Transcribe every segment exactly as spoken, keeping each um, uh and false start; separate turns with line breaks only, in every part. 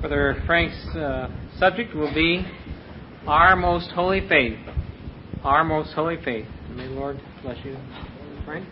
Brother Frank's uh, subject will be Our Most Holy Faith. Our Most Holy Faith. May the Lord bless you, Frank.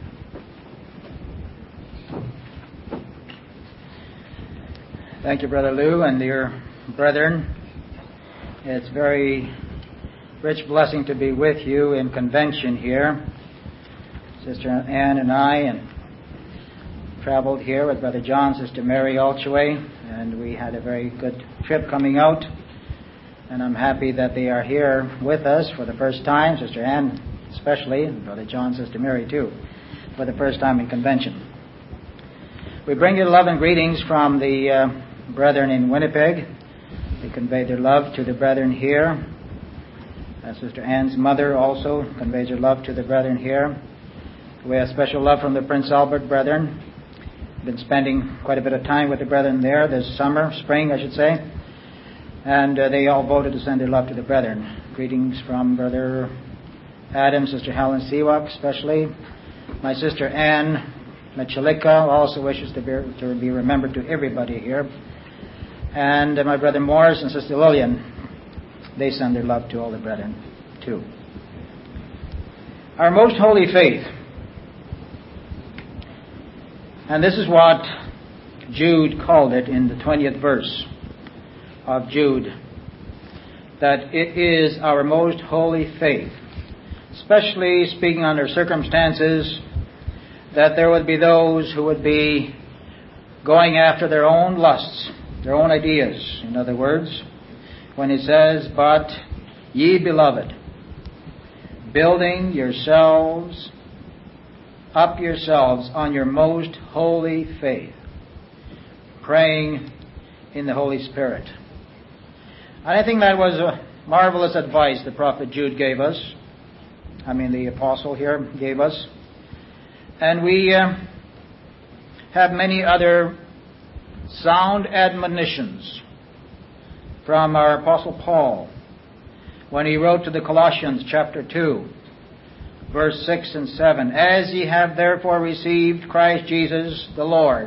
Thank you, Brother Lou, and dear brethren. It's a very rich blessing to be with you in convention here. Sister Ann and I and traveled here with Brother John, Sister Mary Alchway, and we had a very good trip coming out. And I'm happy that they are here with us for the first time, Sister Ann especially, and Brother John, Sister Mary too, for the first time in convention. We bring you love and greetings from the uh, brethren in Winnipeg. They convey their love to the brethren here. Uh, Sister Ann's mother also conveys her love to the brethren here. We have special love from the Prince Albert brethren. Been spending quite a bit of time with the brethren there this summer, spring I should say. And uh, they all voted to send their love to the brethren. Greetings from Brother Adam, Sister Helen Sewak especially. My Sister Ann Michalika also wishes to be, to be remembered to everybody here. And uh, my Brother Morris and Sister Lillian, they send their love to all the brethren too. Our most holy faith. And this is what Jude called it in the twentieth verse of Jude, that it is our most holy faith, especially speaking under circumstances that there would be those who would be going after their own lusts, their own ideas. In other words, when he says, but ye beloved, building yourselves up yourselves on your most holy faith, praying in the Holy Spirit. I think that was a marvelous advice the prophet Jude gave us. I mean the apostle here gave us. And we uh, have many other sound admonitions from our apostle Paul when he wrote to the Colossians chapter two, verse six and seven. As ye have therefore received Christ Jesus the Lord,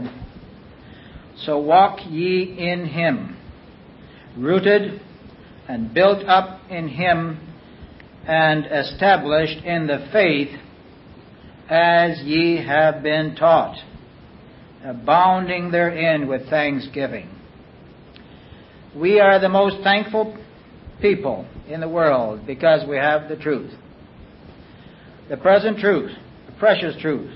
so walk ye in him, rooted and built up in him, and established in the faith as ye have been taught, abounding therein with thanksgiving. We are the most thankful people in the world because we have the truth. The present truth, the precious truth.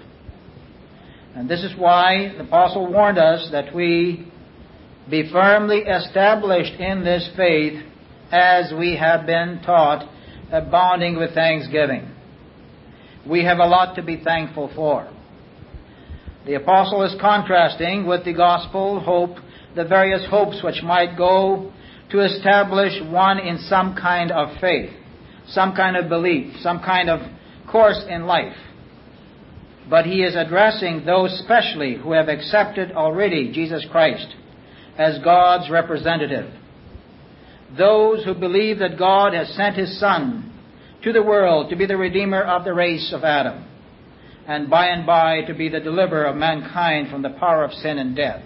And this is why the apostle warned us that we be firmly established in this faith as we have been taught, abounding with thanksgiving. We have a lot to be thankful for. The apostle is contrasting with the gospel hope, the various hopes which might go to establish one in some kind of faith, some kind of belief, some kind of course in life. But he is addressing those specially who have accepted already Jesus Christ as God's representative. Those who believe that God has sent his Son to the world to be the Redeemer of the race of Adam, and by and by to be the deliverer of mankind from the power of sin and death.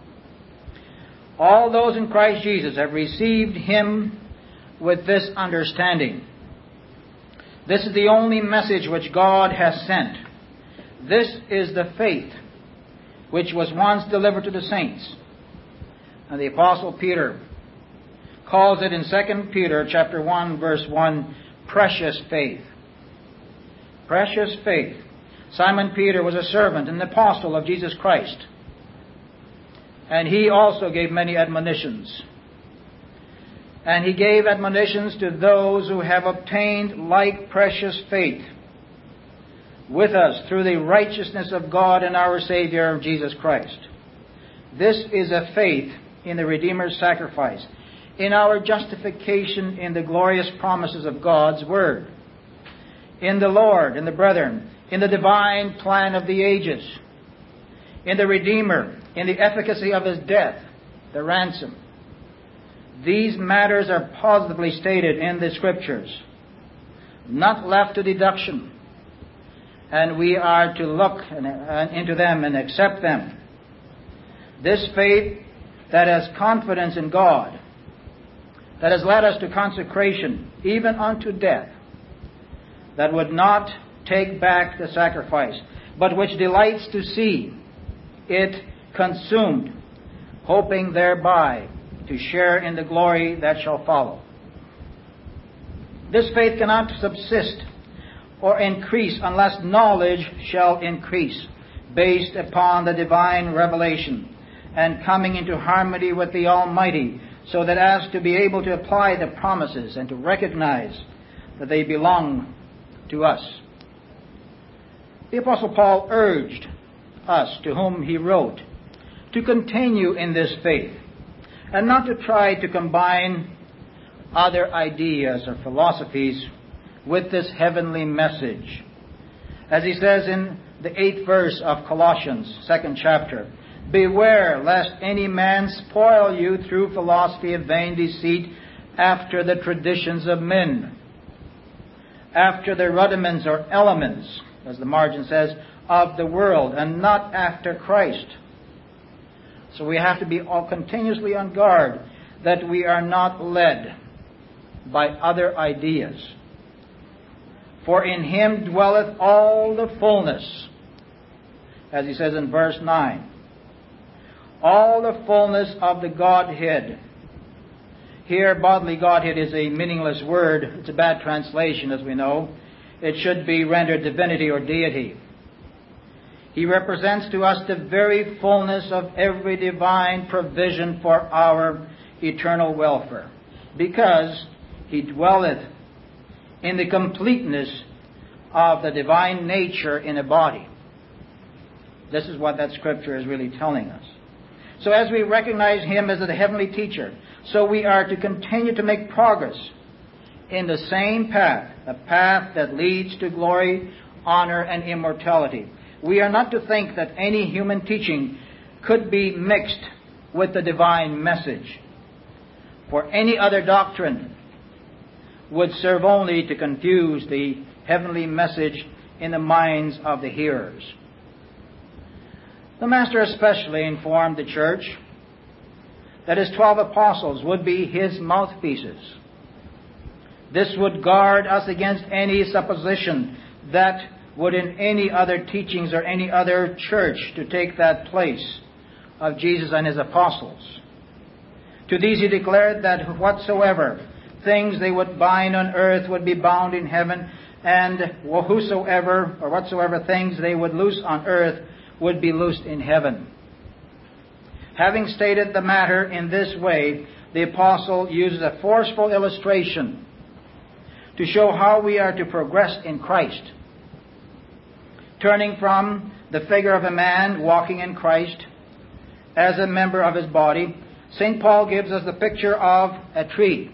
All those in Christ Jesus have received him with this understanding. This is the only message which God has sent. This is the faith which was once delivered to the saints. And the Apostle Peter calls it in Second Peter chapter one, verse one, precious faith. Precious faith. Simon Peter was a servant and an apostle of Jesus Christ. And he also gave many admonitions. And he gave admonitions to those who have obtained like precious faith with us through the righteousness of God and our Savior, Jesus Christ. This is a faith in the Redeemer's sacrifice, in our justification in the glorious promises of God's Word, in the Lord and the brethren, in the divine plan of the ages, in the Redeemer, in the efficacy of his death, the ransom. These matters are positively stated in the Scriptures, not left to deduction, and we are to look into them and accept them. This faith that has confidence in God, that has led us to consecration, even unto death, that would not take back the sacrifice, but which delights to see it consumed, hoping thereby to share in the glory that shall follow. This faith cannot subsist or increase unless knowledge shall increase, based upon the divine revelation and coming into harmony with the Almighty, so that as to be able to apply the promises and to recognize that they belong to us. The Apostle Paul urged us, to whom he wrote, to continue in this faith and not to try to combine other ideas or philosophies with this heavenly message. As he says in the eighth verse of Colossians, second chapter, beware lest any man spoil you through philosophy of vain deceit, after the traditions of men, after the rudiments or elements, as the margin says, of the world, and not after Christ. So we have to be all continuously on guard that we are not led by other ideas. For in him dwelleth all the fullness, as he says in verse nine, all the fullness of the Godhead. Here, bodily Godhead is a meaningless word. It's a bad translation, as we know. It should be rendered divinity or deity. He represents to us the very fullness of every divine provision for our eternal welfare, because he dwelleth in the completeness of the divine nature in a body. This is what that scripture is really telling us. So as we recognize him as the heavenly teacher, so we are to continue to make progress in the same path, a path that leads to glory, honor, and immortality. We are not to think that any human teaching could be mixed with the divine message, for any other doctrine would serve only to confuse the heavenly message in the minds of the hearers. The Master especially informed the church that his twelve apostles would be his mouthpieces. This would guard us against any supposition that would in any other teachings or any other church to take that place of Jesus and his apostles. To these he declared that whatsoever things they would bind on earth would be bound in heaven, and whosoever or whatsoever things they would loose on earth would be loosed in heaven. Having stated the matter in this way, the apostle uses a forceful illustration to show how we are to progress in Christ. Turning from the figure of a man walking in Christ as a member of his body, Saint Paul gives us the picture of a tree,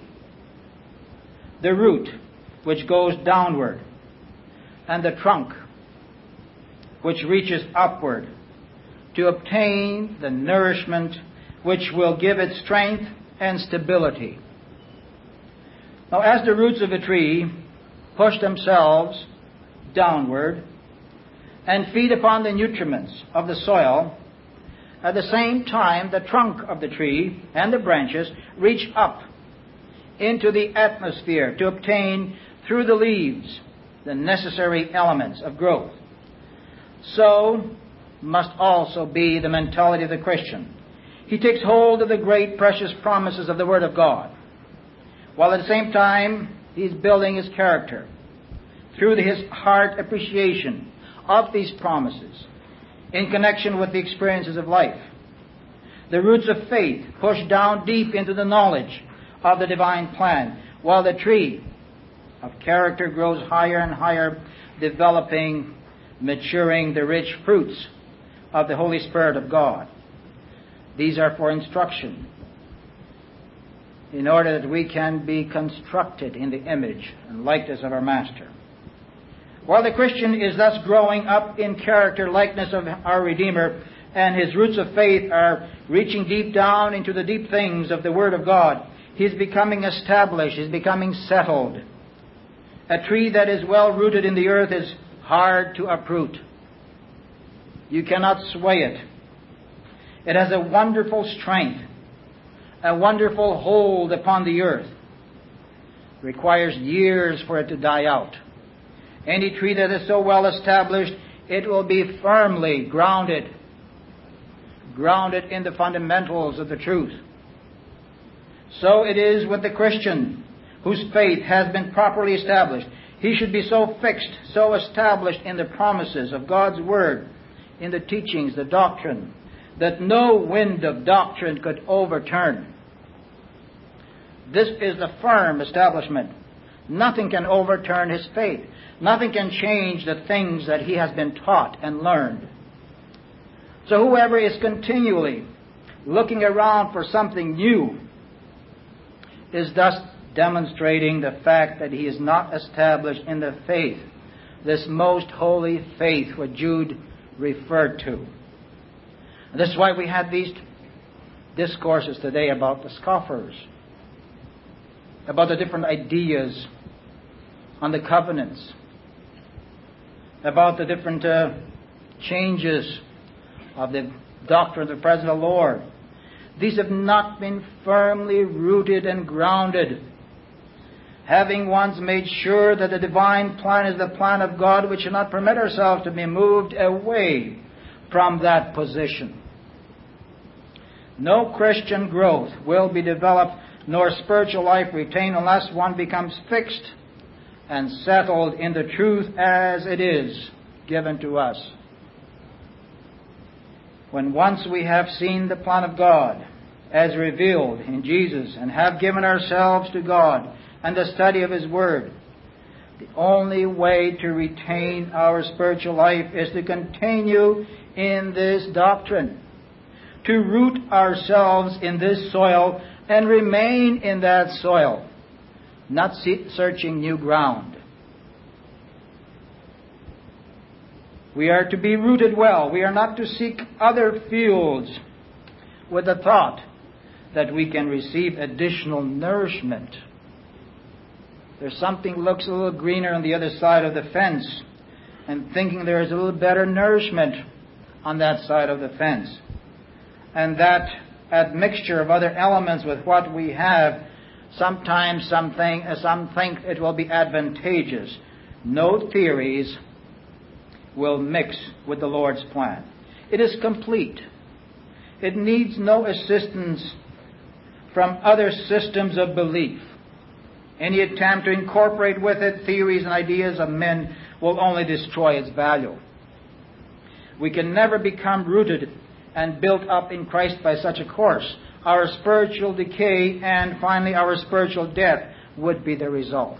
the root which goes downward, and the trunk which reaches upward to obtain the nourishment which will give it strength and stability. Now, as the roots of a tree push themselves downward and feed upon the nutriments of the soil, at the same time the trunk of the tree and the branches reach up into the atmosphere to obtain through the leaves the necessary elements of growth. So must also be the mentality of the Christian. He takes hold of the great precious promises of the Word of God, while at the same time he's building his character through his heart appreciation of these promises in connection with the experiences of life. The roots of faith push down deep into the knowledge of the divine plan, while the tree of character grows higher and higher, developing, maturing the rich fruits of the Holy Spirit of God. These are for instruction, in order that we can be constructed in the image and likeness of our Master. While the Christian is thus growing up in character likeness of our Redeemer, and his roots of faith are reaching deep down into the deep things of the Word of God, he is becoming established, he is becoming settled. A tree that is well rooted in the earth is hard to uproot. You cannot sway it. It has a wonderful strength a wonderful hold upon the earth. It requires years for it to die out. Any tree that is so well established, it will be firmly grounded, grounded in the fundamentals of the truth. So it is with the Christian whose faith has been properly established. He should be so fixed, so established in the promises of God's Word, in the teachings, the doctrine, that no wind of doctrine could overturn. This is the firm establishment. Nothing can overturn his faith. Nothing can change the things that he has been taught and learned. So whoever is continually looking around for something new is thus demonstrating the fact that he is not established in the faith, this most holy faith what Jude referred to. And this is why we had these discourses today about the scoffers, about the different ideas on the covenants, about the different uh, changes of the doctrine of the presence of the Lord. These have not been firmly rooted and grounded. Having once made sure that the divine plan is the plan of God, we should not permit ourselves to be moved away from that position. No Christian growth will be developed, nor spiritual life retained, unless one becomes fixed and settled in the truth as it is given to us. When once we have seen the plan of God as revealed in Jesus and have given ourselves to God and the study of His Word, the only way to retain our spiritual life is to continue in this doctrine, to root ourselves in this soil and remain in that soil, not searching new ground. We are to be rooted well. We are not to seek other fields with the thought that we can receive additional nourishment. There's something looks a little greener on the other side of the fence, and thinking there is a little better nourishment on that side of the fence. And that admixture of other elements with what we have, sometimes something, some think it will be advantageous. No theories will mix with the Lord's plan. It is complete. It needs no assistance from other systems of belief. Any attempt to incorporate with it theories and ideas of men will only destroy its value. We can never become rooted and built up in Christ by such a course. Our spiritual decay and finally our spiritual death would be the result.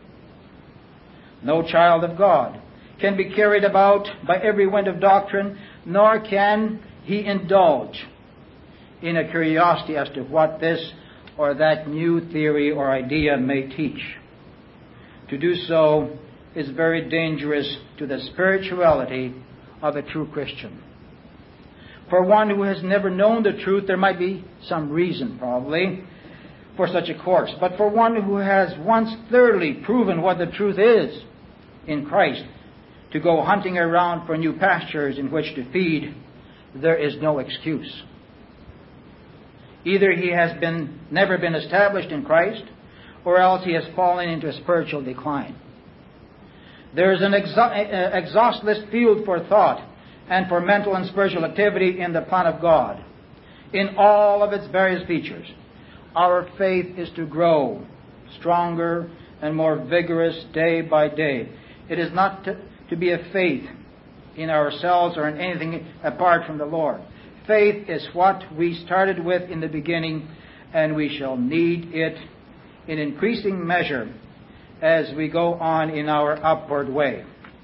No child of God can be carried about by every wind of doctrine, nor can he indulge in a curiosity as to what this or that new theory or idea may teach. To do so is very dangerous to the spirituality of a true Christian. For one who has never known the truth, there might be some reason, probably, for such a course. But for one who has once thoroughly proven what the truth is in Christ, to go hunting around for new pastures in which to feed, there is no excuse. Either he has been never been established in Christ, or else he has fallen into a spiritual decline. There is an exa- exhaustless field for thought and for mental and spiritual activity in the plan of God, in all of its various features. Our faith is to grow stronger and more vigorous day by day. It is not to, to be a faith in ourselves or in anything apart from the Lord. Faith is what we started with in the beginning, and we shall need it in increasing measure as we go on in our upward way.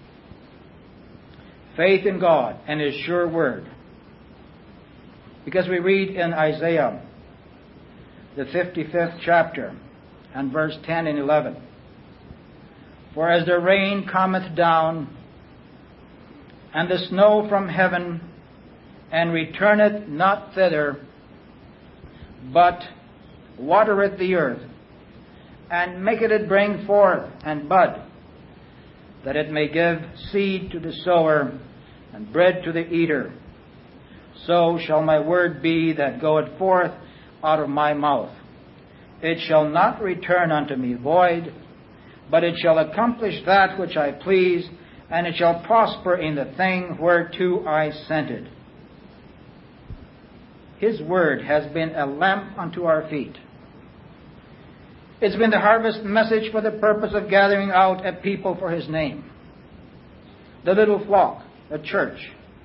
Faith in God and His sure word. Because we read in Isaiah, the fifty-fifth chapter, and verse ten and eleven, "For as the rain cometh down, and the snow from heaven, and returneth not thither, but watereth the earth, and maketh it bring forth and bud, that it may give seed to the sower, and bread to the eater, so shall my word be that goeth forth out of my mouth. It shall not return unto me void, but it shall accomplish that which I please, and it shall prosper in the thing whereto I sent it. His word has been a lamp unto our feet. It's been the harvest message for the purpose of gathering out a people for His name. The little flock, the church.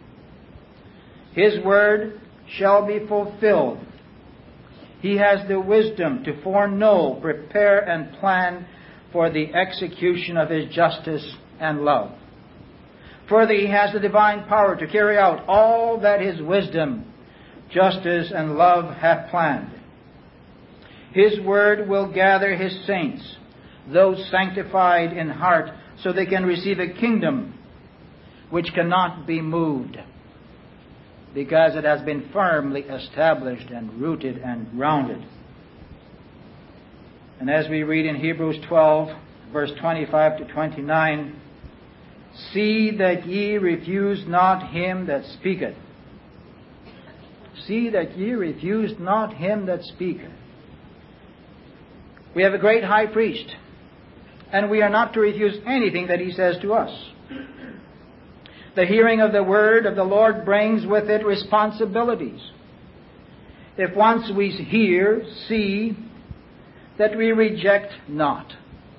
His word shall be fulfilled. He has the wisdom to foreknow, prepare, and plan for the execution of His justice and love. Further, He has the divine power to carry out all that His wisdom, justice, and love have planned. His word will gather His saints, those sanctified in heart, so they can receive a kingdom which cannot be moved, because it has been firmly established and rooted and grounded. And as we read in Hebrews twelve, verse twenty-five to twenty-nine, see that ye refuse not him that speaketh. See that ye refuse not him that speaketh. We have a great high priest, and we are not to refuse anything that he says to us. The hearing of the word of the Lord brings with it responsibilities. If once we hear, see, that we reject not.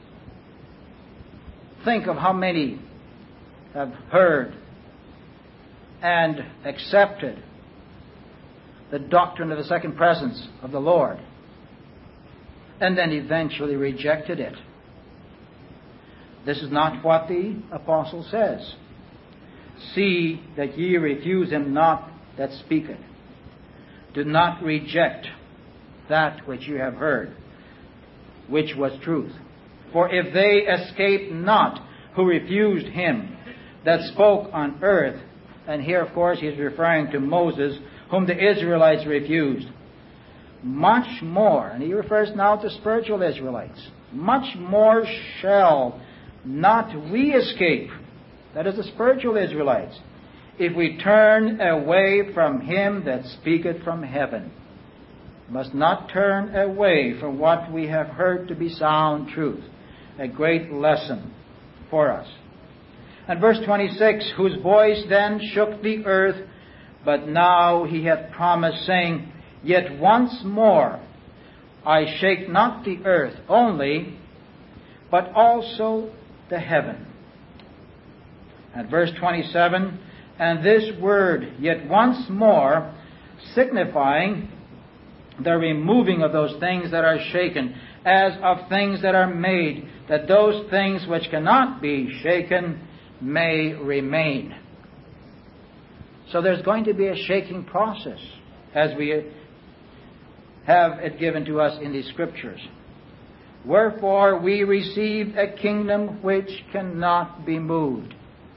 Think of how many have heard and accepted the doctrine of the second presence of the Lord, and then eventually rejected it. This is not what the apostle says. See that ye refuse him not that speaketh. Do not reject that which you have heard, which was truth. For if they escape not who refused him that spoke on earth, and here of course he is referring to Moses, whom the Israelites refused, much more, and he refers now to spiritual Israelites, much more shall not we escape, that is the spiritual Israelites, if we turn away from him that speaketh from heaven. We must not turn away from what we have heard to be sound truth. A great lesson for us. And verse twenty-six, whose voice then shook the earth, but now he hath promised, saying, yet once more I shake not the earth only, but also the heaven. And verse twenty-seven, and this word, yet once more, signifying the removing of those things that are shaken, as of things that are made, that those things which cannot be shaken may remain. So there's going to be a shaking process, as we have it given to us in the Scriptures. Wherefore we receive a kingdom which cannot be moved.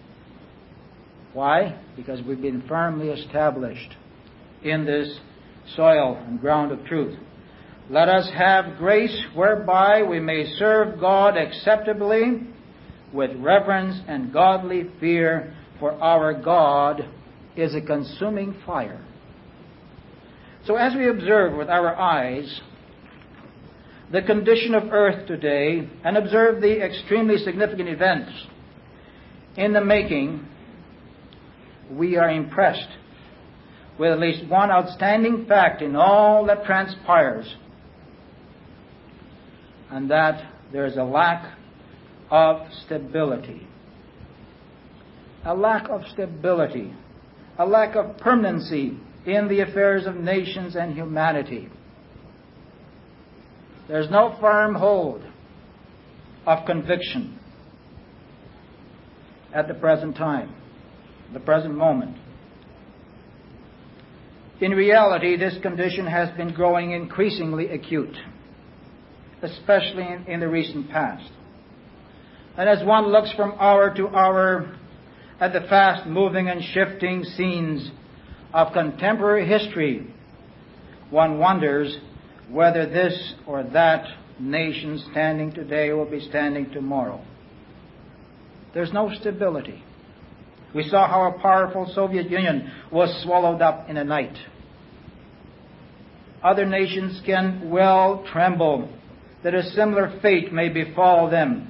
Why? Because we've been firmly established in this soil and ground of truth. Let us have grace whereby we may serve God acceptably with reverence and godly fear, for our God is a consuming fire. So as we observe with our eyes the condition of earth today and observe the extremely significant events in the making, we are impressed with at least one outstanding fact in all that transpires, and that there is a lack of stability. A lack of stability. A lack of permanency in the affairs of nations and humanity. There's no firm hold of conviction at the present time, the present moment. In reality, this condition has been growing increasingly acute, especially in, in the recent past. And as one looks from hour to hour at the fast-moving and shifting scenes of contemporary history, one wonders whether this or that nation standing today will be standing tomorrow. There's no stability. We saw how a powerful Soviet Union was swallowed up in a night. other nations can well tremble that a similar fate may befall them.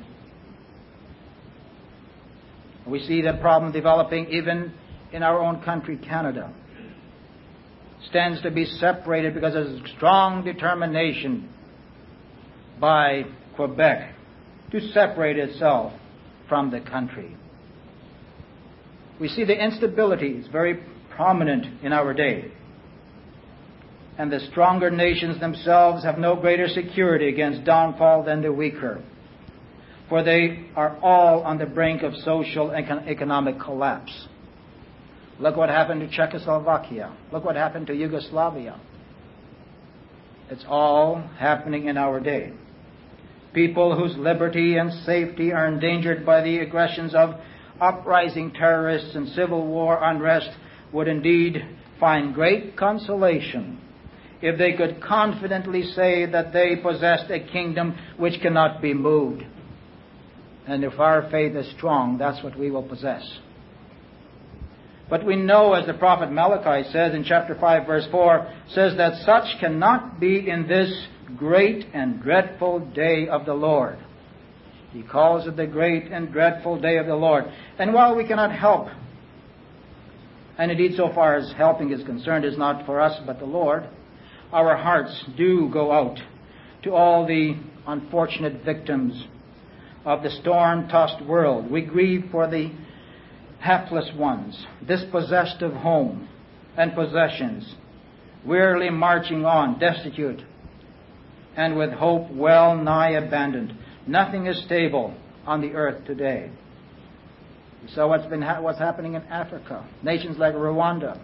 We see the problem developing even in our own country, Canada. Stands to be separated because of strong determination by Quebec to separate itself from the country. We see the instability is very prominent in our day. And the stronger nations themselves have no greater security against downfall than the weaker. For they are all on the brink of social and economic collapse. Look what happened to Czechoslovakia. Look what happened to Yugoslavia. It's all happening in our day. People whose liberty and safety are endangered by the aggressions of uprising terrorists and civil war unrest would indeed find great consolation if they could confidently say that they possessed a kingdom which cannot be moved. And if our faith is strong, that's what we will possess. But we know, as the prophet Malachi says in chapter five, verse four, says that such cannot be in this great and dreadful day of the Lord. He calls it the great and dreadful day of the Lord. And while we cannot help, and indeed so far as helping is concerned is not for us but the Lord, our hearts do go out to all the unfortunate victims of the storm-tossed world. We grieve for the hapless ones, dispossessed of home and possessions, wearily marching on, destitute, and with hope well nigh abandoned. Nothing is stable on the earth today. You saw what's been ha- what's happening in Africa. Nations like Rwanda,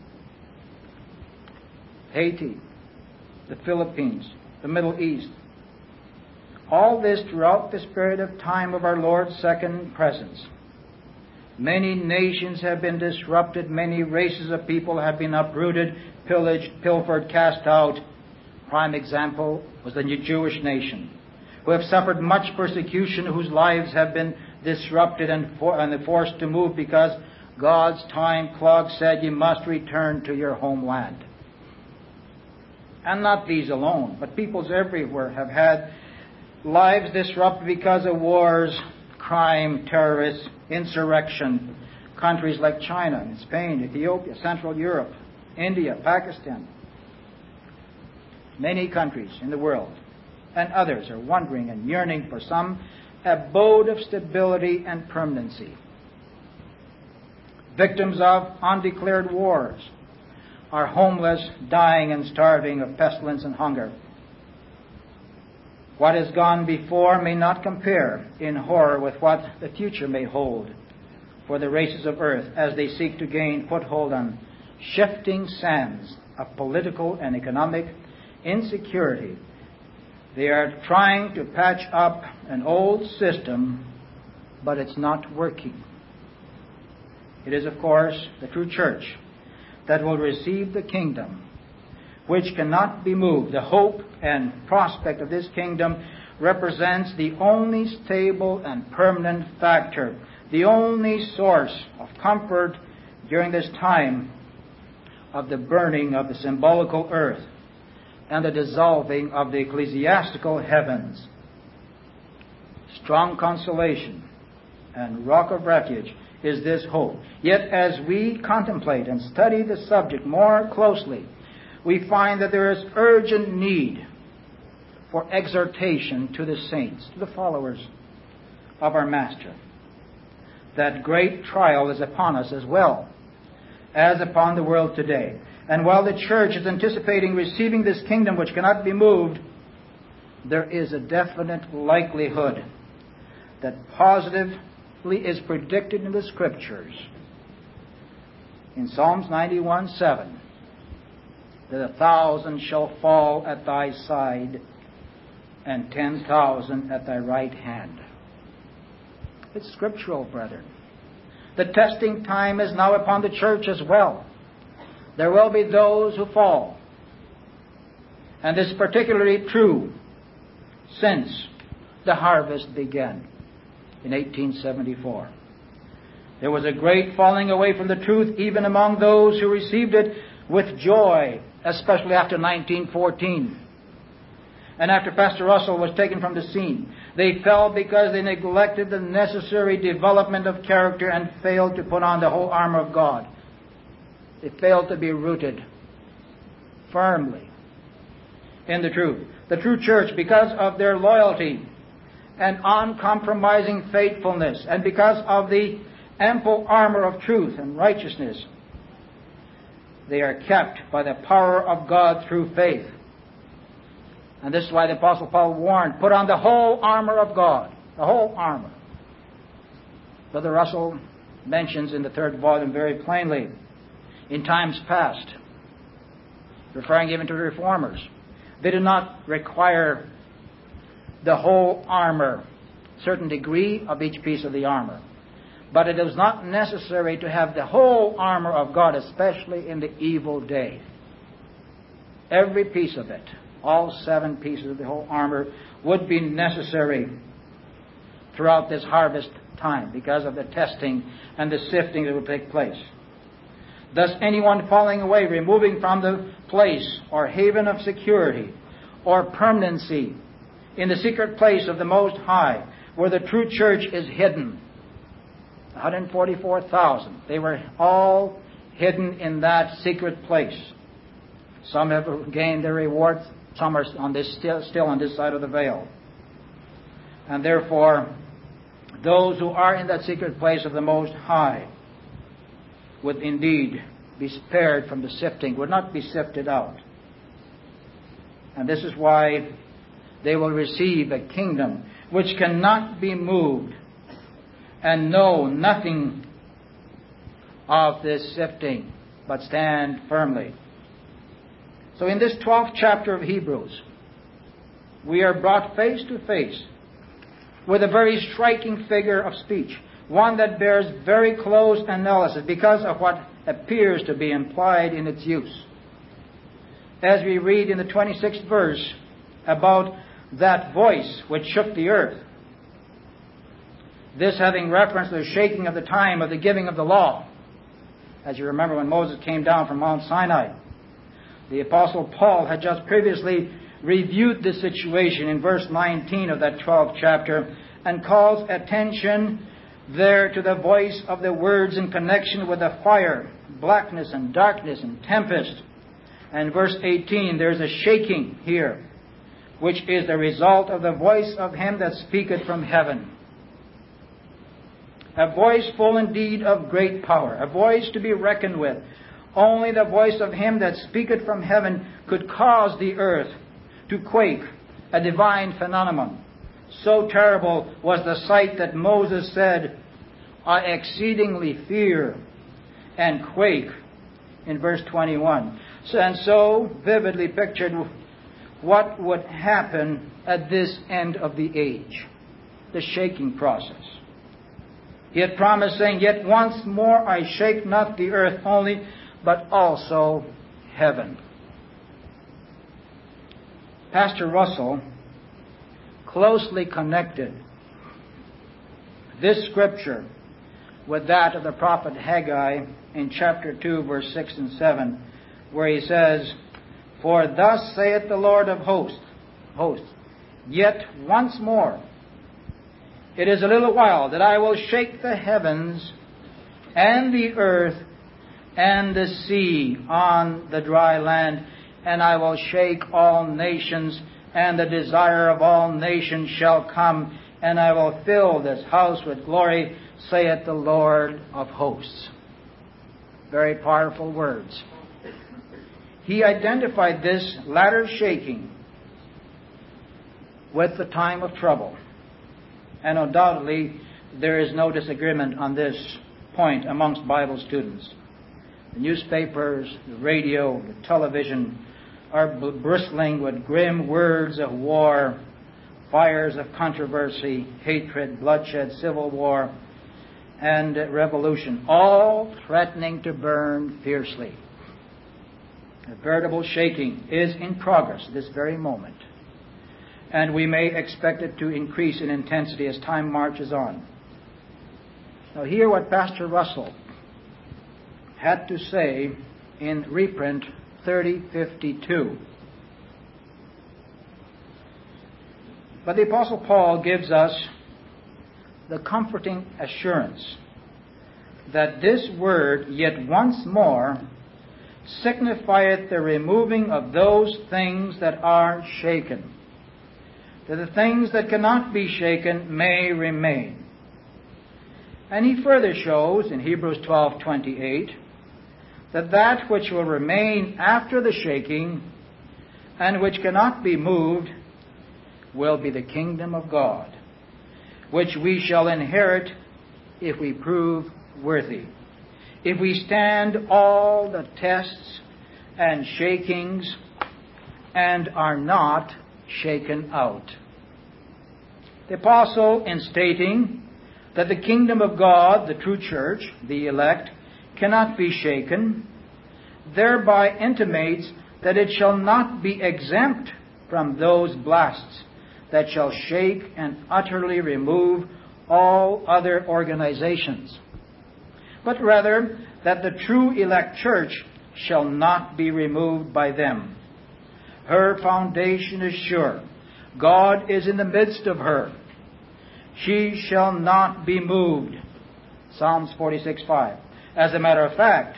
Haiti, the Philippines, the Middle East. All this throughout this period of time of our Lord's second presence. Many nations have been disrupted. Many races of people have been uprooted, pillaged, pilfered, cast out. Prime example was the Jewish nation, who have suffered much persecution, whose lives have been disrupted and, for, and forced to move because God's time clock said you must return to your homeland. And not these alone, but peoples everywhere have had lives disrupted because of wars, crime, terrorists, insurrection. Countries like China and Spain, Ethiopia, Central Europe, India, Pakistan. Many countries in the world and others are wondering and yearning for some abode of stability and permanency. Victims of undeclared wars are homeless, dying and starving of pestilence and hunger. What has gone before may not compare in horror with what the future may hold for the races of earth as they seek to gain foothold on shifting sands of political and economic insecurity. They are trying to patch up an old system, but it's not working. It is, of course, the true church that will receive the kingdom, which cannot be moved. The hope and prospect of this kingdom represents the only stable and permanent factor, the only source of comfort during this time of the burning of the symbolical earth and the dissolving of the ecclesiastical heavens. Strong consolation and rock of refuge is this hope. Yet as we contemplate and study the subject more closely, we find that there is urgent need for exhortation to the saints, to the followers of our Master. That great trial is upon us as well as upon the world today. And while the church is anticipating receiving this kingdom which cannot be moved, there is a definite likelihood that positively is predicted in the Scriptures. In Psalms ninety-one seven, that a thousand shall fall at thy side and ten thousand at thy right hand. It's scriptural, brethren. The testing time is now upon the church as well. There will be those who fall. And this is particularly true since the harvest began in eighteen seventy-four. There was a great falling away from the truth even among those who received it with joy especially after nineteen fourteen. And after Pastor Russell was taken from the scene, they fell because they neglected the necessary development of character and failed to put on the whole armor of God. They failed to be rooted firmly in the truth. The true church, because of their loyalty and uncompromising faithfulness, and because of the ample armor of truth and righteousness, they are kept by the power of God through faith. And this is why the Apostle Paul warned, put on the whole armor of God. The whole armor. Brother Russell mentions in the third volume very plainly, in times past, referring even to the Reformers, they did not require the whole armor, certain degree of each piece of the armor. But it is not necessary to have the whole armor of God, especially in the evil day. Every piece of it, all seven pieces of the whole armor, would be necessary throughout this harvest time because of the testing and the sifting that will take place. Thus, anyone falling away, removing from the place or haven of security or permanency in the secret place of the Most High, where the true church is hidden, one hundred forty-four thousand, they were all hidden in that secret place. Some have gained their rewards. Some are on this, still, still on this side of the veil. And therefore, those who are in that secret place of the Most High would indeed be spared from the sifting, would not be sifted out. And this is why they will receive a kingdom which cannot be moved and know nothing of this sifting, but stand firmly. So in this twelfth chapter of Hebrews, we are brought face to face with a very striking figure of speech, one that bears very close analysis because of what appears to be implied in its use. As we read in the twenty-sixth verse about that voice which shook the earth, this having reference to the shaking of the time of the giving of the law. As you remember, when Moses came down from Mount Sinai, the Apostle Paul had just previously reviewed the situation in verse nineteen of that twelfth chapter and calls attention there to the voice of the words in connection with the fire, blackness and darkness and tempest. And verse eighteen, there's a shaking here, which is the result of the voice of him that speaketh from heaven. A voice full indeed of great power, a voice to be reckoned with. Only the voice of him that speaketh from heaven could cause the earth to quake, a divine phenomenon. So terrible was the sight that Moses said, I exceedingly fear and quake, in verse twenty-one. And so vividly pictured what would happen at this end of the age, the shaking process. He had promised, saying, Yet once more I shake not the earth only, but also heaven. Pastor Russell closely connected this scripture with that of the prophet Haggai in chapter two, verse six and seven, where he says, For thus saith the Lord of hosts, hosts, Yet once more, it is a little while that I will shake the heavens and the earth and the sea on the dry land, and I will shake all nations, and the desire of all nations shall come, and I will fill this house with glory, saith the Lord of hosts. Very powerful words. He identified this latter shaking with the time of trouble. And undoubtedly, there is no disagreement on this point amongst Bible students. The newspapers, the radio, the television are bristling with grim words of war, fires of controversy, hatred, bloodshed, civil war, and revolution, all threatening to burn fiercely. A veritable shaking is in progress at this very moment, and we may expect it to increase in intensity as time marches on. Now, hear what Pastor Russell had to say in reprint thirty fifty-two. But the Apostle Paul gives us the comforting assurance that this word, yet once more, signifieth the removing of those things that are shaken, that the things that cannot be shaken may remain. And he further shows in Hebrews twelve twenty-eight that that which will remain after the shaking and which cannot be moved will be the kingdom of God, which we shall inherit if we prove worthy, if we stand all the tests and shakings and are not shaken out. The apostle, in stating that the kingdom of God, the true church, the elect, cannot be shaken, thereby intimates that it shall not be exempt from those blasts that shall shake and utterly remove all other organizations, but rather that the true elect church shall not be removed by them. Her foundation is sure. God is in the midst of her. She shall not be moved. Psalms forty-six five. As a matter of fact,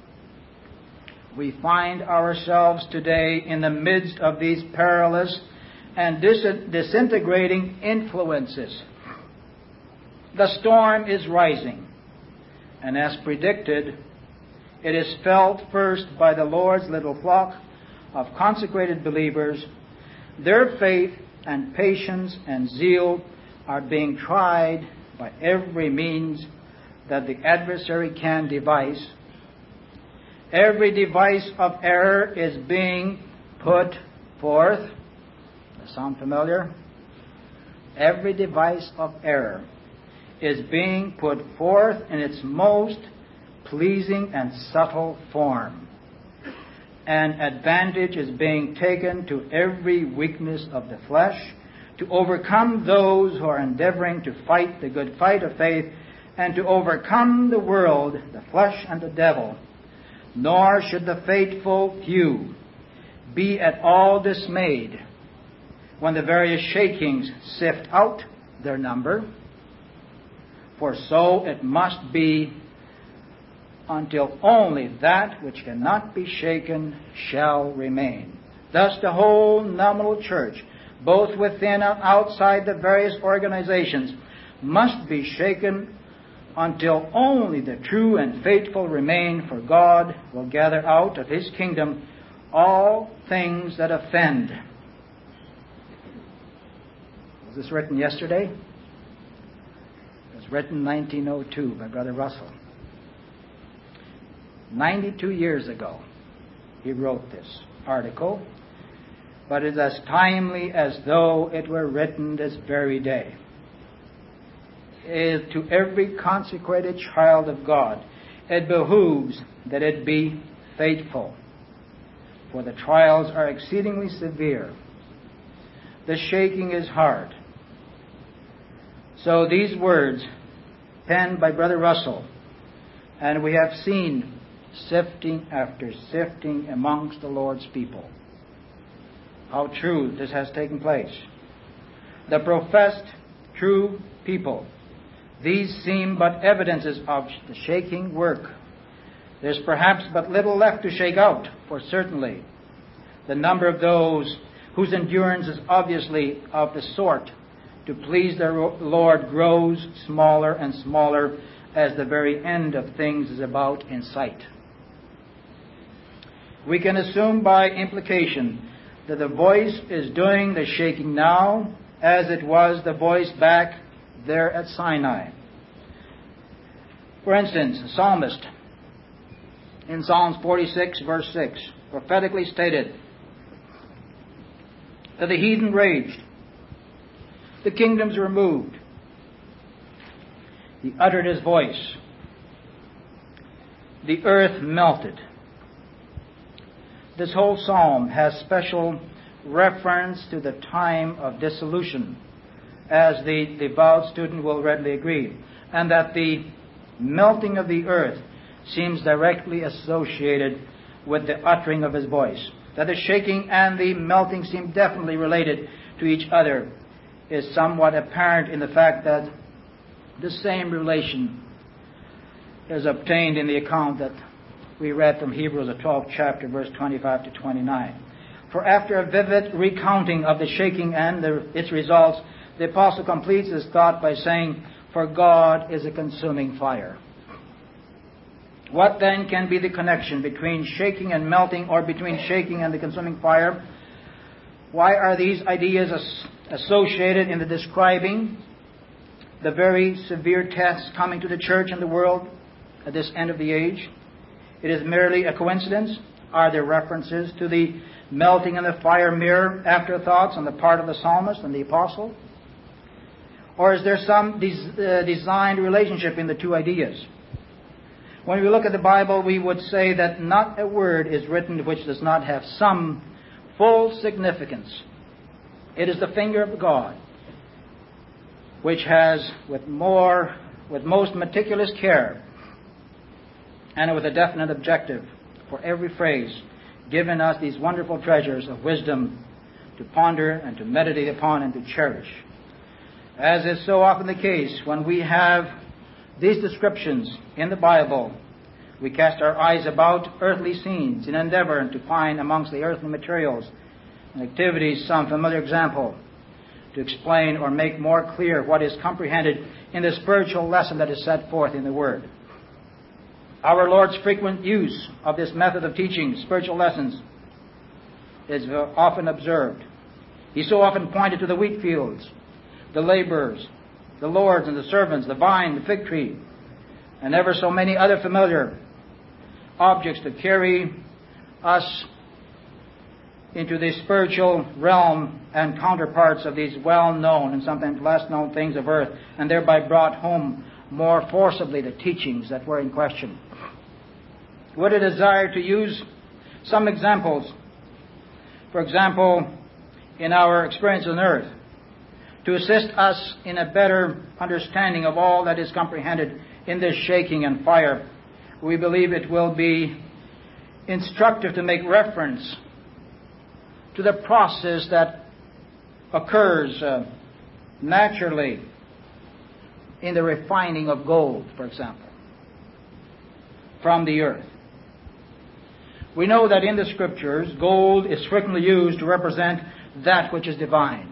we find ourselves today in the midst of these perilous and dis- disintegrating influences. The storm is rising, and as predicted, it is felt first by the Lord's little flock of consecrated believers. Their faith and patience and zeal are being tried by every means that the adversary can devise. Every device of error is being put forth. Does that sound familiar? Every device of error is being put forth in its most pleasing and subtle form. And advantage is being taken to every weakness of the flesh to overcome those who are endeavoring to fight the good fight of faith and to overcome the world, the flesh, and the devil. Nor should the faithful few be at all dismayed when the various shakings sift out their number, for so it must be until only that which cannot be shaken shall remain. Thus the whole nominal church, both within and outside the various organizations, must be shaken until only the true and faithful remain, for God will gather out of His kingdom all things that offend. Was this written yesterday? It was written in nineteen oh two by Brother Russell. ninety-two years ago he wrote this article, but it is as timely as though it were written this very day. Is to every consecrated child of God, it behooves that it be faithful, for the trials are exceedingly severe. The shaking is hard. So these words, penned by Brother Russell, and we have seen sifting after sifting amongst the Lord's people, how true this has taken place. The professed true people, these seem but evidences of the shaking work. There's perhaps but little left to shake out, for certainly the number of those whose endurance is obviously of the sort to please their Lord grows smaller and smaller as the very end of things is about in sight. We can assume by implication that the voice is doing the shaking now as it was the voice back there at Sinai. For instance, the psalmist in Psalms forty-six verse six prophetically stated that the heathen raged, the kingdoms were moved. He uttered his voice. The earth melted. This whole psalm has special reference to the time of dissolution, as the devout student will readily agree, and that the melting of the earth seems directly associated with the uttering of his voice. That the shaking and the melting seem definitely related to each other is somewhat apparent in the fact that the same relation is obtained in the account that we read from Hebrews, the twelfth chapter, verse twenty-five to twenty-nine. For after a vivid recounting of the shaking and the, its results, the apostle completes his thought by saying, "For God is a consuming fire." What then can be the connection between shaking and melting, or between shaking and the consuming fire? Why are these ideas as- associated in the describing the very severe tests coming to the church and the world at this end of the age? It is merely a coincidence? Are there references to the melting and the fire mere afterthoughts on the part of the psalmist and the apostle? Or is there some des- uh, designed relationship in the two ideas? When we look at the Bible, we would say that not a word is written which does not have some full significance. It is the finger of God which has, with more, with most meticulous care and with a definite objective for every phrase, given us these wonderful treasures of wisdom to ponder and to meditate upon and to cherish. As is so often the case, when we have these descriptions in the Bible, we cast our eyes about earthly scenes in endeavor to find amongst the earthly materials and activities some familiar example to explain or make more clear what is comprehended in the spiritual lesson that is set forth in the Word. Our Lord's frequent use of this method of teaching spiritual lessons is often observed. He so often pointed to the wheat fields, the laborers, the lords and the servants, the vine, the fig tree, and ever so many other familiar objects to carry us into the spiritual realm and counterparts of these well-known and sometimes less-known things of earth, and thereby brought home more forcibly the teachings that were in question. Would I desire to use some examples, for example, in our experience on earth, to assist us in a better understanding of all that is comprehended in this shaking and fire. We believe it will be instructive to make reference to the process that occurs uh, naturally in the refining of gold, for example, from the earth. We know that in the Scriptures, gold is frequently used to represent that which is divine,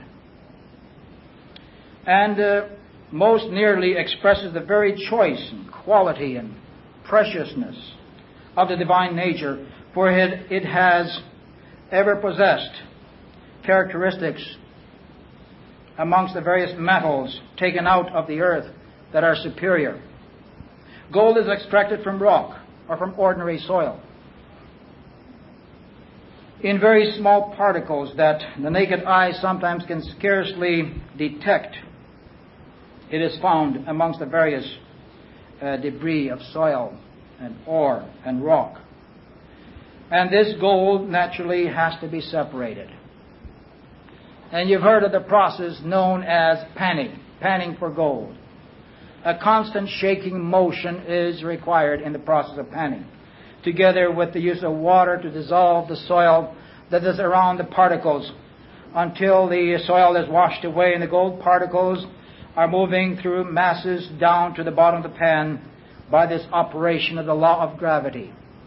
and uh, most nearly expresses the very choice and quality and preciousness of the divine nature, for it, it has ever possessed characteristics amongst the various metals taken out of the earth that are superior. Gold is extracted from rock or from ordinary soil in very small particles that the naked eye sometimes can scarcely detect. It is found amongst the various uh, debris of soil and ore and rock. And this gold naturally has to be separated. And you've heard of the process known as panning, panning for gold. A constant shaking motion is required in the process of panning, together with the use of water to dissolve the soil that is around the particles until the soil is washed away and the gold particles are moving through masses down to the bottom of the pan by this operation of the law of gravity.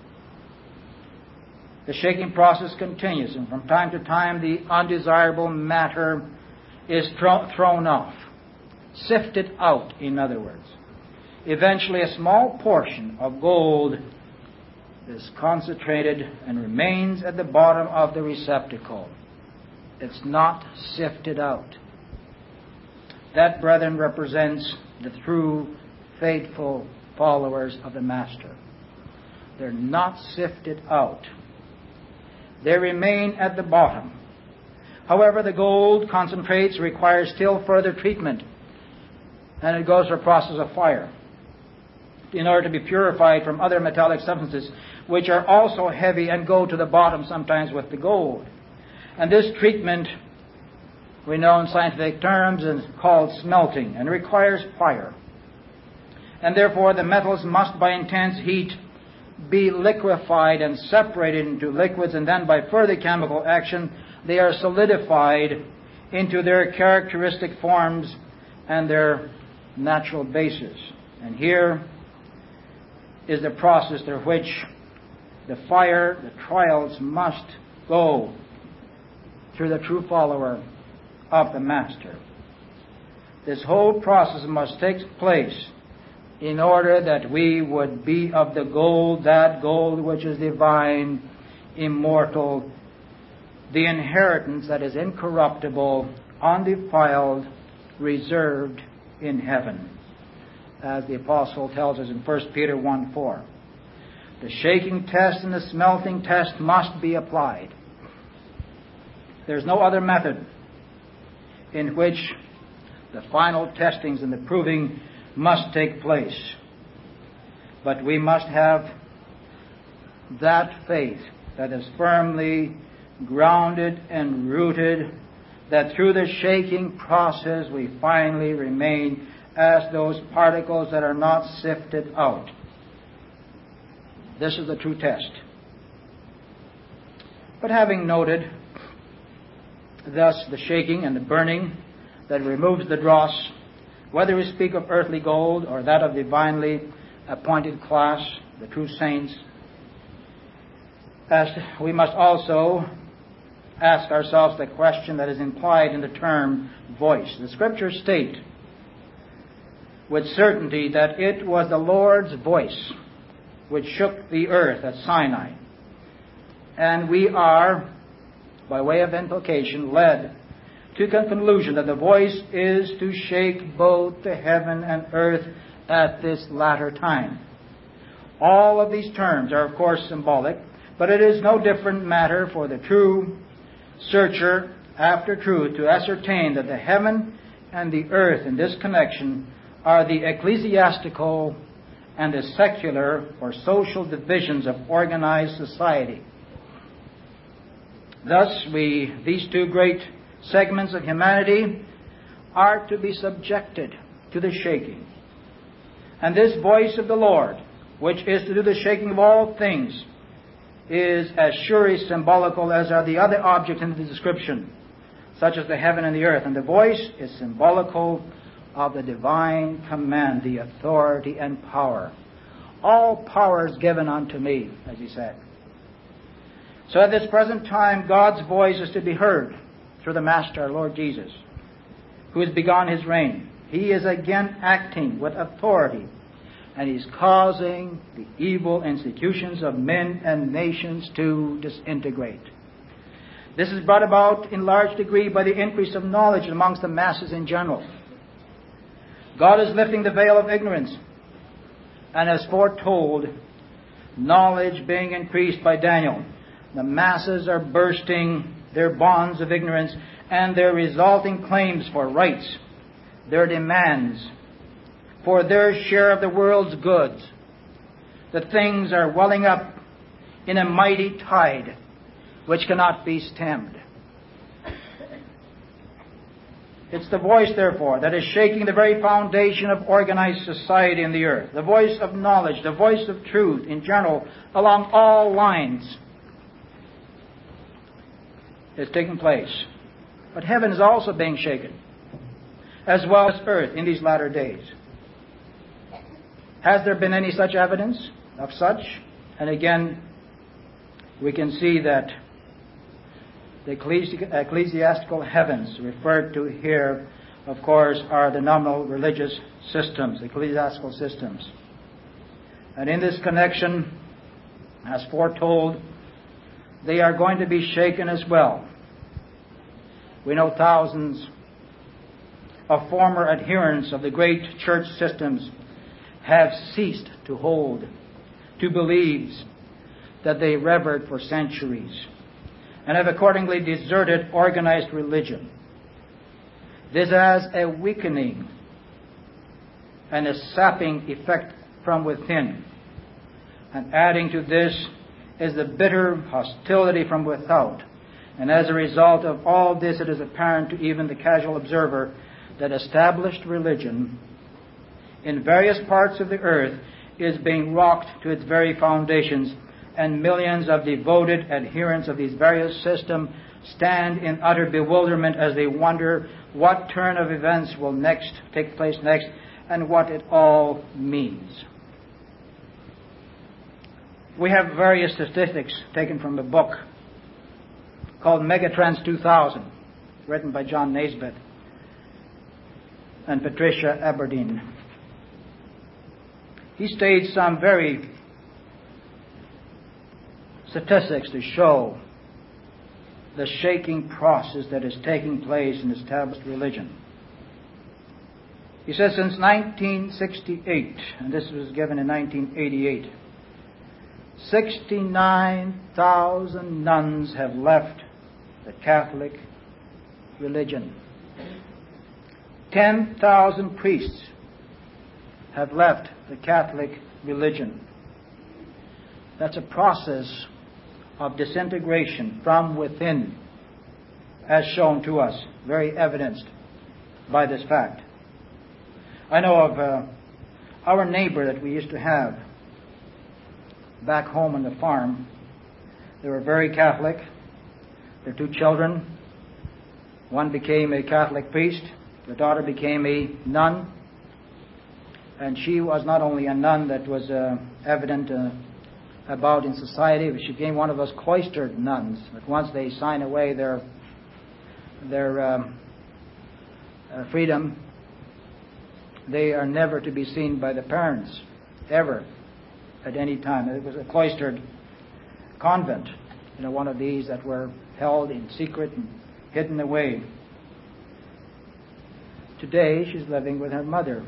The shaking process continues, and from time to time the undesirable matter is thro- thrown off, sifted out, in other words. Eventually a small portion of gold is concentrated and remains at the bottom of the receptacle. It's not sifted out. That, brethren, represents the true, faithful followers of the Master. They're not sifted out. They remain at the bottom. However, the gold concentrates requires still further treatment, and it goes through a process of fire in order to be purified from other metallic substances, which are also heavy and go to the bottom sometimes with the gold. And this treatment, we know in scientific terms, is called smelting, and requires fire. And therefore the metals must, by intense heat, be liquefied and separated into liquids, and then by further chemical action they are solidified into their characteristic forms and their natural basis. And here is the process through which the fire, the trials must go through the true follower of the Master. This whole process must take place in order that we would be of the gold, that gold which is divine, immortal, the inheritance that is incorruptible, undefiled, reserved in heaven, as the Apostle tells us in First Peter one four. The shaking test and the smelting test must be applied. There's no other method in which the final testings and the proving must take place. But we must have that faith that is firmly grounded and rooted, that through the shaking process we finally remain as those particles that are not sifted out. This is the true test. But having noted thus the shaking and the burning that removes the dross, whether we speak of earthly gold or that of divinely appointed class, the true saints, as we must also ask ourselves the question that is implied in the term voice. The Scriptures state with certainty that it was the Lord's voice which shook the earth at Sinai. And we are, by way of implication, led to the conclusion that the voice is to shake both the heaven and earth at this latter time. All of these terms are, of course, symbolic, but it is no different matter for the true searcher after truth to ascertain that the heaven and the earth in this connection are the ecclesiastical and the secular or social divisions of organized society. Thus, we, these two great segments of humanity are to be subjected to the shaking. And this voice of the Lord, which is to do the shaking of all things, is as surely symbolical as are the other objects in the description, such as the heaven and the earth. And the voice is symbolical of the divine command, the authority and power. All power is given unto me, as he said. So at this present time, God's voice is to be heard through the Master, our Lord Jesus, who has begun his reign. He is again acting with authority, and he's causing the evil institutions of men and nations to disintegrate. This is brought about in large degree by the increase of knowledge amongst the masses in general. God is lifting the veil of ignorance, and as foretold, knowledge being increased by Daniel, the masses are bursting their bonds of ignorance and their resulting claims for rights, their demands for their share of the world's goods. The things are welling up in a mighty tide which cannot be stemmed. It's the voice, therefore, that is shaking the very foundation of organized society in the earth. The voice of knowledge, the voice of truth in general, along all lines, is taking place. But heaven is also being shaken, as well as earth in these latter days. Has there been any such evidence of such? And again, we can see that the ecclesiastical heavens referred to here, of course, are the nominal religious systems, ecclesiastical systems. And in this connection, as foretold, they are going to be shaken as well. We know thousands of former adherents of the great church systems have ceased to hold to beliefs that they revered for centuries, and have accordingly deserted organized religion. This has a weakening and a sapping effect from within. And adding to this is the bitter hostility from without. And as a result of all this, it is apparent to even the casual observer that established religion in various parts of the earth is being rocked to its very foundations, and millions of devoted adherents of these various systems stand in utter bewilderment as they wonder what turn of events will next take place next and what it all means. We have various statistics taken from a book called Megatrends two thousand, written by John Naisbitt and Patricia Aberdeen. He states some very statistics to show the shaking process that is taking place in established religion. He says since nineteen sixty-eight, and this was given in nineteen eighty-eight, sixty-nine thousand nuns have left the Catholic religion. ten thousand priests have left the Catholic religion. That's a process of disintegration from within, as shown to us, very evidenced by this fact. I know of uh, our neighbor that we used to have back home on the farm. They were very Catholic. Their two children, one became a Catholic priest, the daughter became a nun, and she was not only a nun that was uh, evident uh, about in society, but she became one of those cloistered nuns. That once they sign away their their um, uh, freedom, they are never to be seen by the parents, ever, at any time. It was a cloistered convent, you know, one of these that were held in secret and hidden away. Today, she's living with her mother.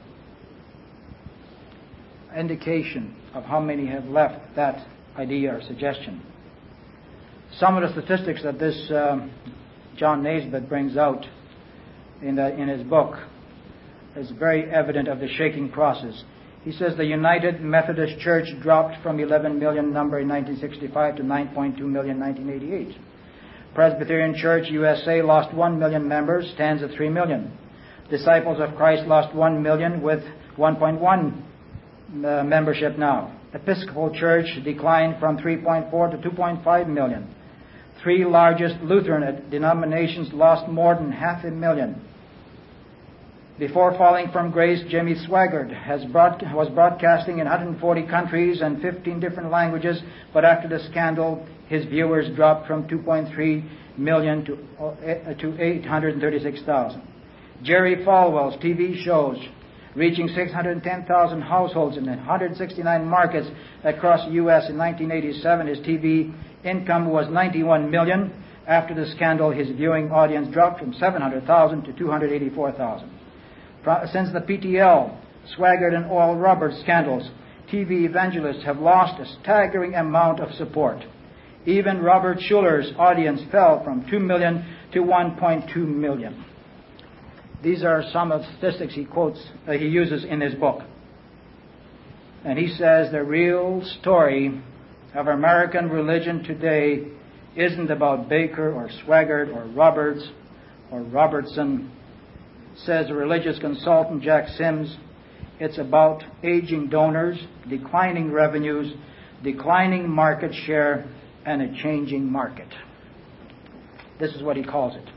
Indication of how many have left that idea or suggestion. Some of the statistics that this um, John Naisbitt brings out in, the, in his book is very evident of the shaking process. He says the United Methodist Church dropped from eleven million number in nineteen sixty-five to nine point two million in nineteen eighty-eight. Presbyterian Church U S A lost one million members, stands at three million. Disciples of Christ lost one million with one point one uh, membership now. Episcopal Church declined from three point four to two point five million. Three largest Lutheran denominations lost more than half a million. Before falling from grace, Jimmy Swaggart has broad, was broadcasting in one hundred forty countries and fifteen different languages, but after the scandal, his viewers dropped from two point three million to, uh, to eight hundred thirty-six thousand. Jerry Falwell's T V shows, reaching six hundred ten thousand households in one hundred sixty-nine markets across the U S in nineteen eighty-seven, his T V income was ninety-one million. After the scandal, his viewing audience dropped from seven hundred thousand to two hundred eighty-four thousand. Since the P T L, Swaggart and Oral Roberts scandals, T V evangelists have lost a staggering amount of support. Even Robert Schuller's audience fell from two million to one point two million. These are some of the statistics he quotes, uh, he uses in his book. And he says the real story of American religion today isn't about Baker or Swaggart or Roberts or Robertson, says religious consultant Jack Sims. It's about aging donors, declining revenues, declining market share, and a changing market. This is what he calls it.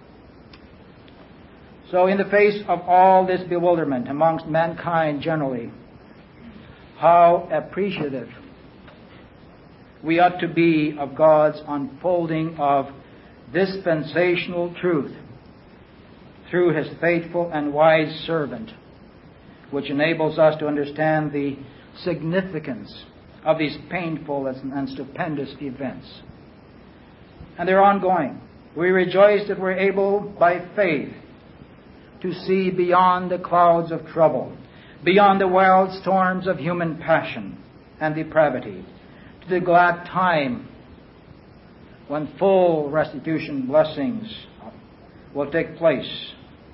So in the face of all this bewilderment amongst mankind generally, how appreciative we ought to be of God's unfolding of dispensational truth through His faithful and wise servant, which enables us to understand the significance of these painful and stupendous events. And they're ongoing. We rejoice that we're able, by faith, to see beyond the clouds of trouble, beyond the wild storms of human passion and depravity, to the glad time when full restitution blessings will take place.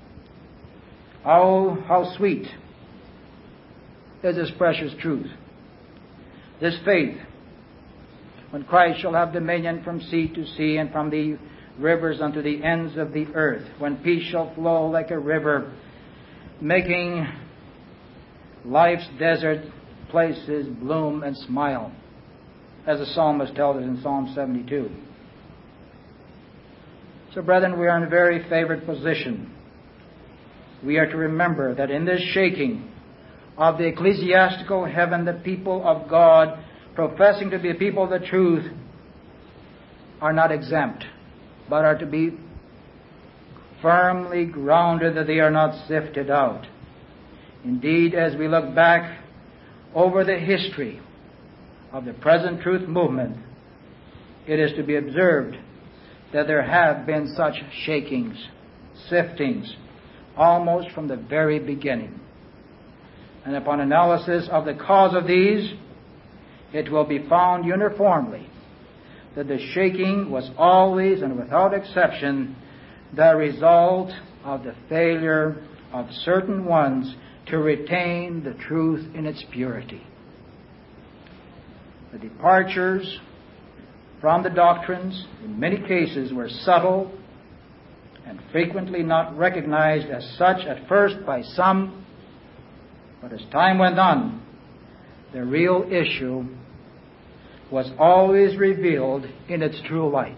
Oh, how sweet is this precious truth, this faith, when Christ shall have dominion from sea to sea and from the rivers unto the ends of the earth, when peace shall flow like a river, making life's desert places bloom and smile, as the psalmist tells us in Psalm seventy-two. So, brethren, we are in a very favored position. We are to remember that in this shaking of the ecclesiastical heaven, the people of God, professing to be a people of the truth, are not exempt, but are to be firmly grounded, that they are not sifted out. Indeed, as we look back over the history of the present truth movement, it is to be observed that there have been such shakings, siftings, almost from the very beginning. And upon analysis of the cause of these, it will be found uniformly that the shaking was always and without exception the result of the failure of certain ones to retain the truth in its purity. The departures from the doctrines in many cases were subtle and frequently not recognized as such at first by some, but as time went on, the real issue was always revealed in its true light.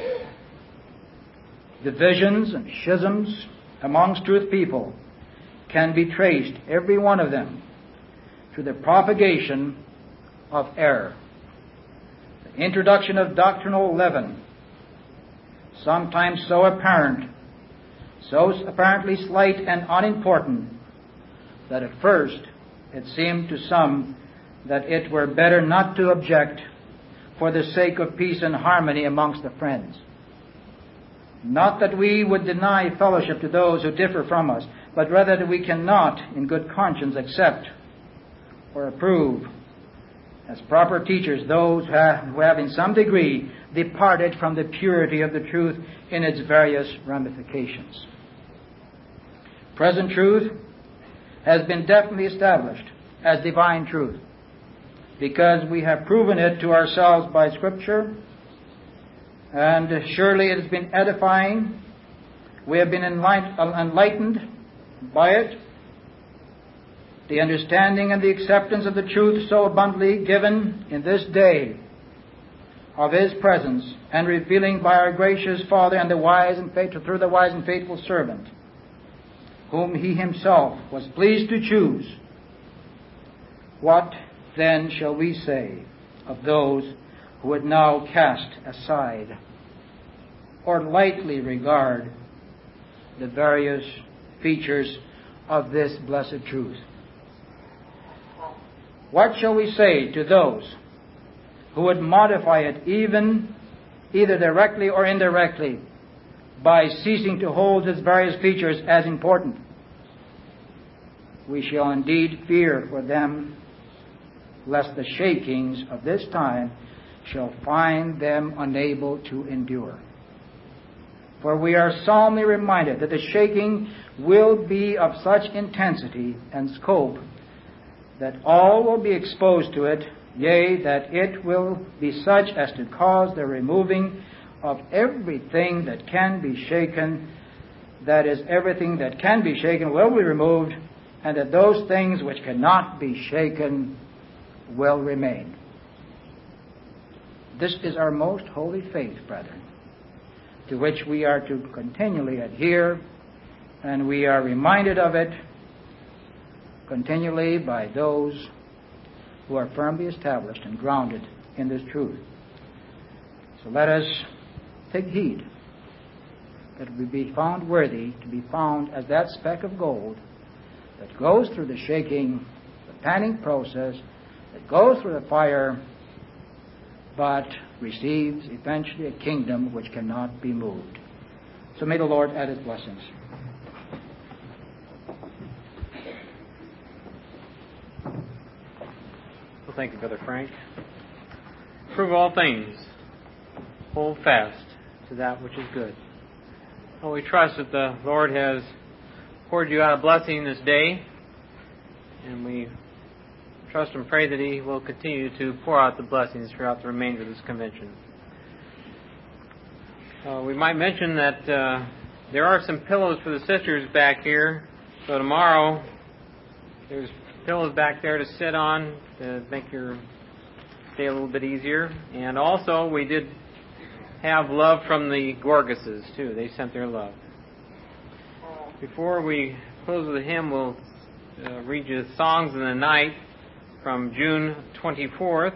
Divisions and schisms amongst truth people can be traced, every one of them, to the propagation of error, the introduction of doctrinal leaven, sometimes so apparent, so apparently slight and unimportant, that at first it seemed to some that it were better not to object for the sake of peace and harmony amongst the friends. Not that we would deny fellowship to those who differ from us, but rather that we cannot, in good conscience, accept or approve as proper teachers those who have in some degree departed from the purity of the truth in its various ramifications. Present truth has been definitely established as divine truth, because we have proven it to ourselves by Scripture, and surely it has been edifying. We have been enlightened by it. The understanding and the acceptance of the truth so abundantly given in this day of His presence and revealing by our gracious Father and the wise and faithful, through the wise and faithful servant, whom He Himself was pleased to choose. What then shall we say of those who would now cast aside or lightly regard the various features of this blessed truth? What shall we say to those who would modify it, even either directly or indirectly, by ceasing to hold its various features as important? We shall indeed fear for them, lest the shakings of this time shall find them unable to endure. For we are solemnly reminded that the shaking will be of such intensity and scope that all will be exposed to it, yea, that it will be such as to cause the removing of everything that can be shaken. That is, everything that can be shaken will be removed, and that those things which cannot be shaken will remain. This is our most holy faith, brethren, to which we are to continually adhere, and we are reminded of it continually by those who are firmly established and grounded in this truth. So let us take heed that we be found worthy to be found as that speck of gold that goes through the shaking, the panning process, that goes through the fire, but receives eventually a kingdom which cannot be moved. So may the Lord add His blessings.
Well, thank you, Brother Frank. Prove all things. Hold fast to that which is good. Well, we trust that the Lord has poured you out a blessing this day, and we trust and pray that He will continue to pour out the blessings throughout the remainder of this convention. Uh, we might mention that uh, there are some pillows for the sisters back here. So tomorrow, there's pillows back there to sit on to make your stay a little bit easier. And also, we did have love from the Gorgases, too. They sent their love. Before we close with the hymn, we'll uh, read you Songs in the Night from June twenty-fourth.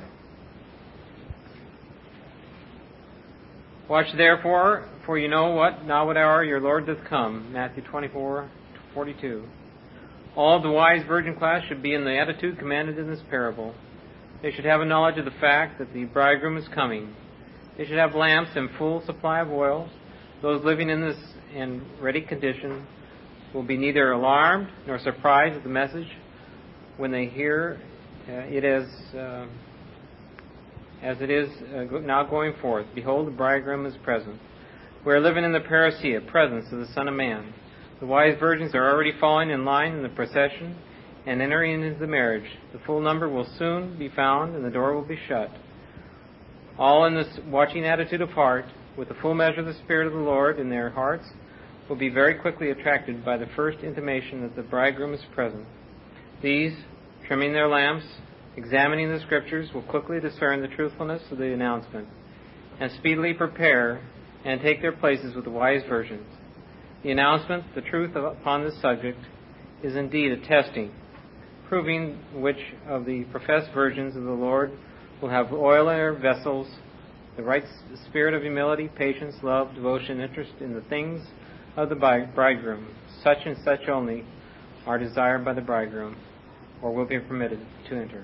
Watch therefore, for you know what, now what hour your Lord doth come. Matthew twenty-four forty-two. All the wise virgin class should be in the attitude commanded in this parable. They should have a knowledge of the fact that the bridegroom is coming. They should have lamps and full supply of oils. Those living in this in ready condition will be neither alarmed nor surprised at the message when they hear uh, it as uh, as it is uh, now going forth. Behold, the bridegroom is present. We are living in the parousia, presence of the Son of Man. The wise virgins are already falling in line in the procession and entering into the marriage. The full number will soon be found, and the door will be shut. All in this watching attitude of heart, with the full measure of the Spirit of the Lord in their hearts, will be very quickly attracted by the first intimation that the bridegroom is present. These, trimming their lamps, examining the Scriptures, will quickly discern the truthfulness of the announcement, and speedily prepare and take their places with the wise virgins. The announcement, the truth upon this subject, is indeed a testing, proving which of the professed virgins of the Lord will have oil in their vessels, the right spirit of humility, patience, love, devotion, interest in the things of the bridegroom. Such and such only are desired by the bridegroom, or will be permitted to enter.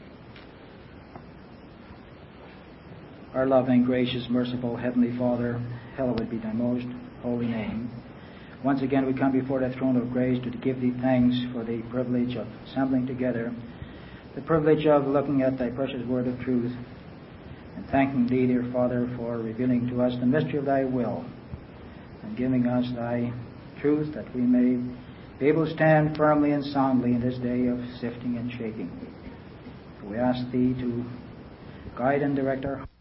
Our loving, gracious, merciful Heavenly Father, hallowed be thy most holy name. Once again we come before thy throne of grace to give thee thanks for the privilege of assembling together, the privilege of looking at thy precious word of truth, and thanking thee, dear Father, for revealing to us the mystery of thy will, and giving us thy truth that we may be able to stand firmly and soundly in this day of sifting and shaking. We ask thee to guide and direct our